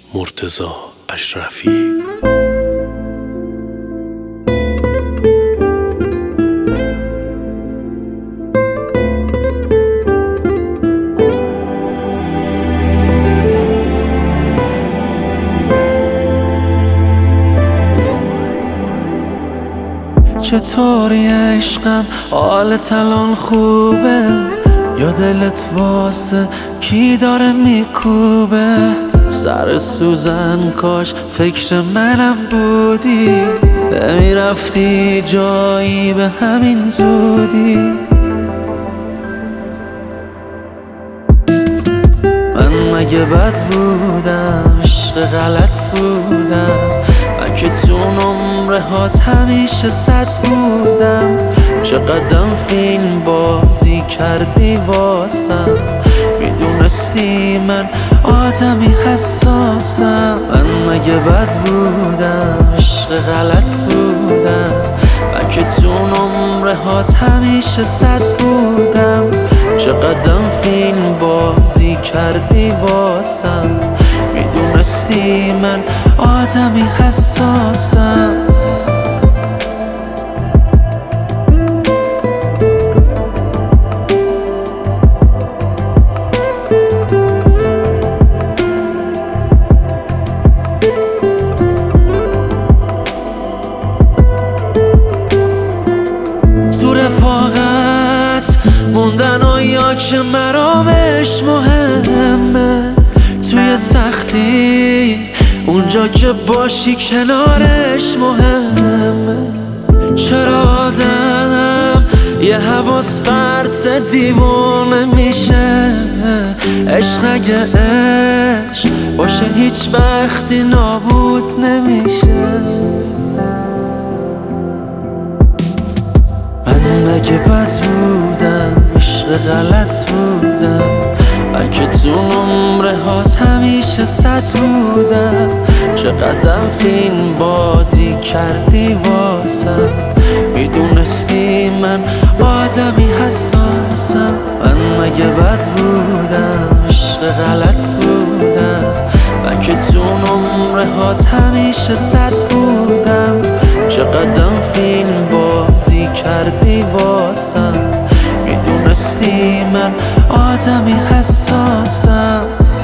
مرتضی اشرفی. چطوری عشقم، حالت الان خوبه؟ یا دلت واسه کی داره میکوبه؟ سر سوزن کاش فکر منم بودی، نمیرفتی جایی به همین زودی. من مگه بد بودم؟ عشق غلط بودم؟ من که تو نمره هات همیشه 100 بودم. چقدر فیلم بازی کردی واسم، میدونستی من آدمی حساسم. من مگه بد بودم؟ عشق غلط بودم؟ من که تو نمره هات همیشه 100 بودم. چقدر فیلم بازی کردی واسم، میدونستی من آدمی حساسم. تو رفاقت موندن و یا که مرامش مهمه، توی سختی اونجا که باشی کنارش مهمه. چرا آدم یه حواس پرت دیوونه میشه؟ عشق اگه عشق باشه هیچ وقتی نابود نمیشه. من مگه بد بودم؟ عشق غلط بودم؟ من که تو نمره هات همیشه 100 بودم. چقدر فیلم بازی کردی واسم، میدونستی من آدمی حساسم. من مگه بد بودم؟ عشق غلط بودم؟ من که تو نمره هات همیشه 100 بودم. چقدر فیلم بازی کردی واسم، میدونستی من آدمی حساسم.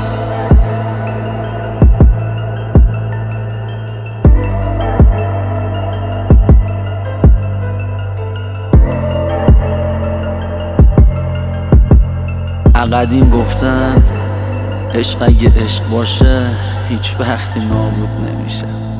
قدیم گفتن عشق اگه عشق باشه هیچ وقتی نابود نمیشه.